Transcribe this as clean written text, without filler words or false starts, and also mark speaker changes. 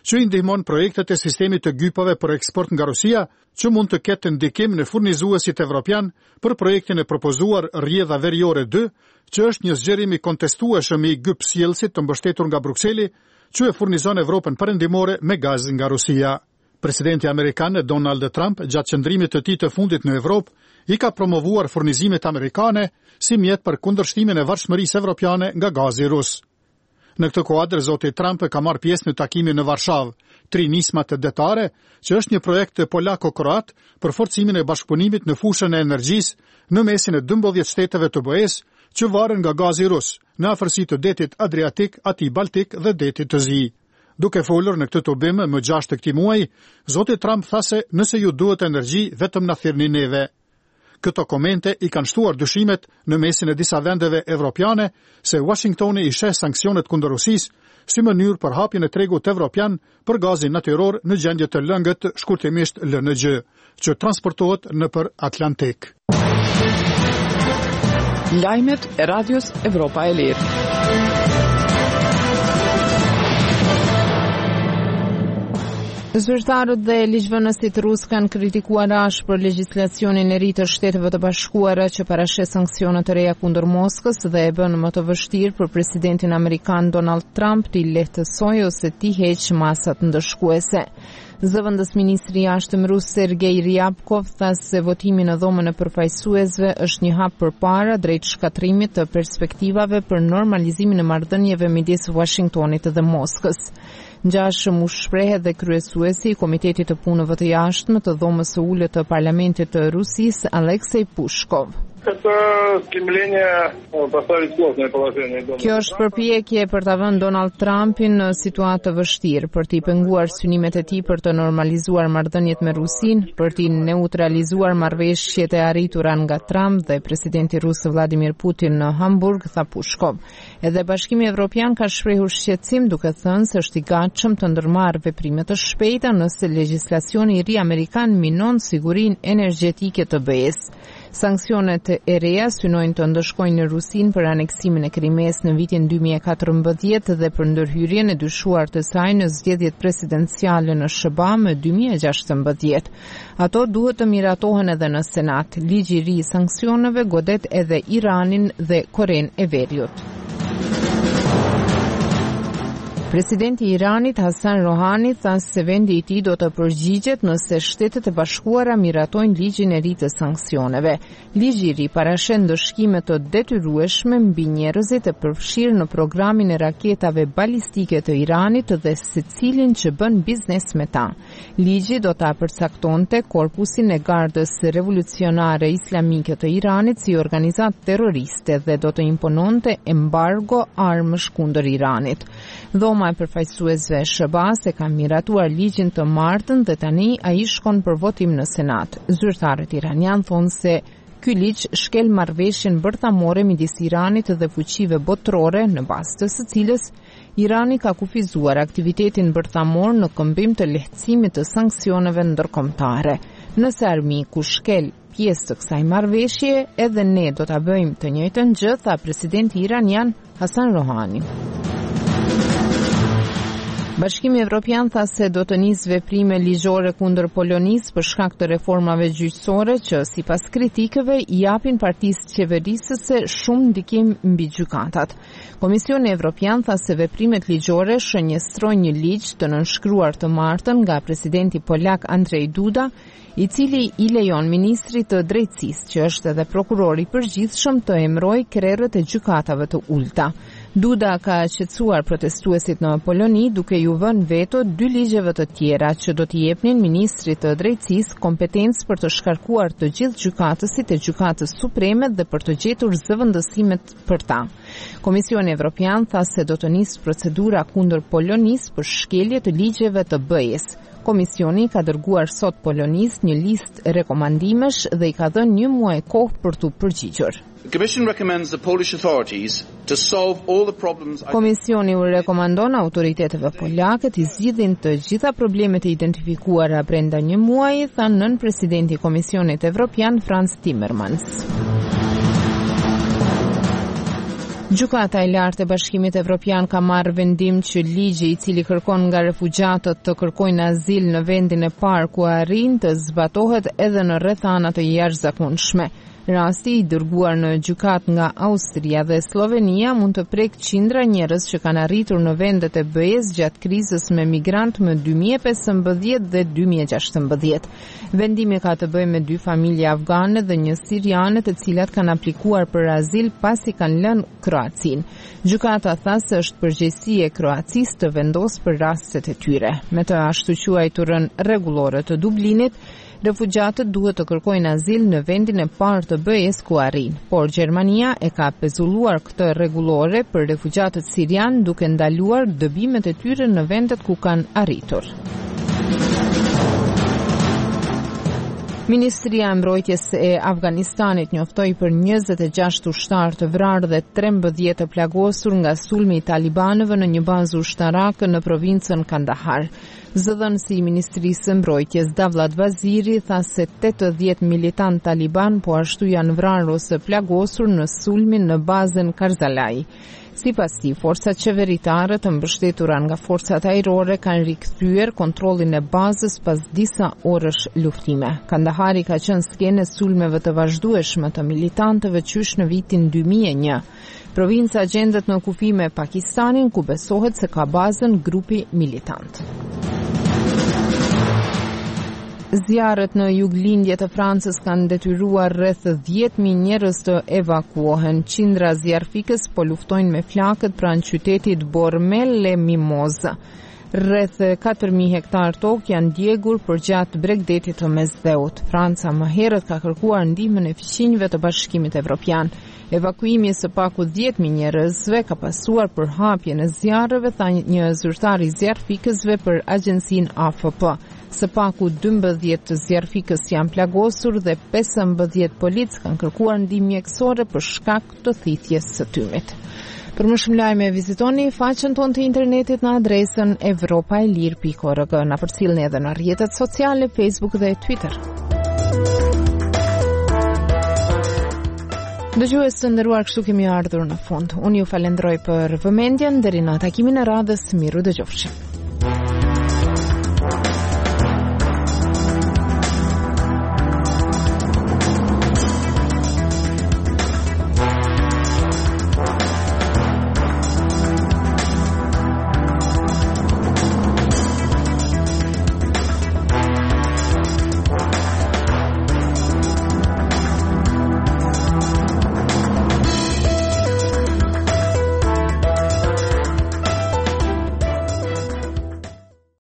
Speaker 1: që i ndihmon projektet e sistemit të gypave për eksport nga Rusia, që mund të ketë ndikim në furnizuesit evropian për projektin e propozuar Rrjedha Veriore 2, që është një zgjerim i kontestueshëm i gyp sjellësit të mbështetur nga Brukseli, që e furnizon Evropën perëndimore me gaz nga Rusia. Presidenti amerikan Donald Trump, gjatë qëndrimit të tij të fundit në Evropë, i ka promovuar furnizimet amerikane si mjet për kundërshtimin e varfshmërisë evropiane nga gazi rus. Në këtë kuadër, zoti Trump ka marrë pjesë në takimin në Varshavë, Trinismat detare, që është një projekt polako-kroat për forcimin e bashkëpunimit në fushën e energjisë në mesin e 12 shteteve të BE-s që varen nga gazi rus, në afërsi të detit Adriatik, atij Baltik dhe detit të Zi. Duke folur në këtë tubim më 6 të këtij muaji, zoti Trump tha se nëse ju duhet energji, vetëm na thirrni neve. Këto komente i kanë shtuar dyshimet në mesin e disa vendeve evropiane se Washingtoni i sheh sanksionet kundër Rusisë si mënyrë për hapjen e tregut evropian për gazin natyror në gjendje të lëngët, shkurtimisht LNG, që transportohet nëpër Atlantik.
Speaker 2: Lajmet e Radios Evropa e Lirë. Zyrtarët dhe ligjvënësit rusë kanë kritikuar ashpër legjislacionin e ri të Shteteve të Bashkuara që parasheh sanksione të reja kundër Moskës dhe e bën më të vështirë për presidentin amerikan Donald Trump të lehtësojë ose t'i heqë masat ndëshkuese. Zëvendës ministri i jashtëm rus Sergej Ryabkov tha se votimi në dhomën e përfaqësuesve është një hap përpara drejt shkatrimit të perspektivave për normalizimin e marrëdhënieve midis Washingtonit dhe Moskës. Ngjashëm u shpreh edhe kryesuesi i Komitetit të Punëve të Jashtme të dhomës së ulët të Parlamentit të Rusisë, Aleksej Pushkov. Kjo është përpjekje për ta vënë Donald Trumpin në situatë të vështirë, për t'i penguar synimet e tij për të normalizuar marrëdhëniet me Rusinë, për t'i neutralizuar marrëveshjet e arritura nga Trump dhe presidenti rus Vladimir Putin në Hamburg, tha Pushkov. Edhe Bashkimi Evropian ka shprehur shqetësim duke thënë se është i gatshëm të ndërmarrë veprime të shpejta nëse legjislacioni i ri amerikan minon sigurinë energjetike të BE-s. Sanksionet e reja synojnë të ndëshkojnë Rusinë për aneksimin e Krimes në vitin 2014 dhe për ndërhyrjen e dyshuar të saj në zgjedhjet presidenciale në SBA më 2016. Ato duhet të miratohen edhe në Senat. Ligji i ri i sanksioneve godet edhe Iranin dhe Korenë e Veriut. Presidenti i Iranit Hasan Rohani tha se vendi i tij do të përgjigjet nëse Shtetet e Bashkuara miratojnë ligjin e ri të sanksioneve. Ligji i ri parasheh ndëshkime të detyrueshme mbi njerëzit e përfshirë në programin e raketave balistike të Iranit dhe secilin që bën biznes me ta. Ligji do ta përcaktonte Korpusin e Gardës Revolucionare Islamike të Iranit si organizatë terroriste dhe do të impononte embargo armësh kundër Iranit. Dhoma e përfaqësuesve SBA se ka miratuar ligjin të martën dhe tani ai shkon për votim në Senat. Zyrtarët iranian thonë se ky ligj shkel marrëveshjen bërthamore midis Iranit dhe fuqive botërore në bazë të së cilës Irani ka kufizuar aktivitetin bërthamor në këmbim të lehtësimit të sanksioneve ndërkombëtare. Nëse armiku shkel pjesë të kësaj marrëveshje, edhe ne do ta bëjmë të njëjtën gjë, tha presidenti iranian Hasan Rohani. Bashkimi Evropian tha se do të nisë veprime ligjore kundër Polonisë për shkak të reformave gjyqësore që sipas kritikëve i japin partisë qeverisëse shumë ndikim mbi gjykatat. Komisioni Evropian tha se veprimet ligjore shënjestrojnë një ligj të nënshkruar të martën nga presidenti polak Andrzej Duda, i cili i lejon ministrit të drejtësisë, që është edhe prokurori i përgjithshëm, të emërojë krerët e gjykatave të ulta. Duda ka qetësuar protestuesit në Poloni duke ju vënë veto 2 ligjeve të tjera që do t'i jepnin ministrit të drejtësisë kompetencë për të shkarkuar të gjithë gjykatësit e gjykatës supreme dhe për të gjetur zëvendësimet për ta. Komisioni Evropian tha se do të nisë procedura kundër Polonisë për shkelje të ligjeve të BE-s. Komisioni ka dërguar sot Polonisë një listë rekomandimesh dhe i ka dhënë 1 muaj kohë për t'u përgjigjur. Komisioni u rekomandon autoriteteve polake të zgjidhin të gjitha problemet e identifikuara brenda 1 muaji, tha nën presidenti i Komisionit Evropian Frans Timmermans. Gjykata e lartë e Bashkimit Evropian ka marrë vendim që ligji I cili kërkon nga refugjatët të kërkojnë azil në vendin e parë ku arrin të zbatohet edhe në rrethana të jashtëzakonshme. Rasti I dërguar në gjykat nga Austria dhe Slovenia mund të prek qindra njerëz që kanë arritur në vendet e BE-s gjatë krizës me migrant më 2015 dhe 2016. Vendimi ka të bëjë me 2 familje afgane dhe 1 siriane të cilat kanë aplikuar për azil pasi kanë lënë Kroacinë. Gjykata tha se është përgjegjësi e Kroacisë të vendosë për rastet e tyre. Me të ashtu quajturën rregullore të Dublinit, refugjatët duhet të kërkojnë azil në vendin e parë të BE-s ku arrin, por Gjermania e ka pezulluar këtë rregullore për refugjatët sirian duke ndaluar dëbimet e tyre në vendet ku kanë arritur. Ministria e Mbrojtjes e Afganistanit njoftoi për 26 ushtarë të vrarë dhe 13 të plagosur nga sulmi I talibanëve në një bazë ushtarake në provincën Kandahar. Zëdhënësi I Ministrisë së Mbrojtjes Davlat Vaziri tha se 80 militant taliban po ashtu janë vrarë ose plagosur në sulmin në bazën Karzalai. Sipas tij, forcat qeveritare të mbështetura nga forcat ajrore kanë rikthyer kontrollin e bazës pas disa orësh luftime. Kandahari ka qenë skenë e sulmeve të vazhdueshme të militantëve qysh në vitin 2001. Provinca gjendet në kufi me Pakistanin ku besohet se ka bazën grupi militant. Zjarret në juglindje të Francës kanë detyruar rreth 10.000 njerëz të evakuohen. Qindra zjarfikës po luftojnë me flakët pranë qytetit Bormel-le-Mimoz. Rreth 4.000 hektar tokë janë djegur përgjatë Bregdetit të Mesdheut. Franca më herët ka kërkuar ndihmën e fqinjve të Bashkimit Evropian. Evakuimi së paku 10.000 njerëzve ka pasuar për hapjen e zjarreve, tha një zyrtar I zjarfikësve për agjencinë AFP. Së paku 12 zjarfikës janë plagosur dhe 15 polic kanë kërkuar ndihmë mjekësore për shkak të thithjes së tymit. Për më shumë lajme vizitoni faqen tonë të internetit në adresën evropaelir.org. Na përcjellni edhe në rrjetet sociale Facebook dhe Twitter. Dëgjues të nderuar, kështu kemi ardhur në fund. Unë ju falenderoj për vëmendjen, deri në takimin e radhës, miru dëgjofshim.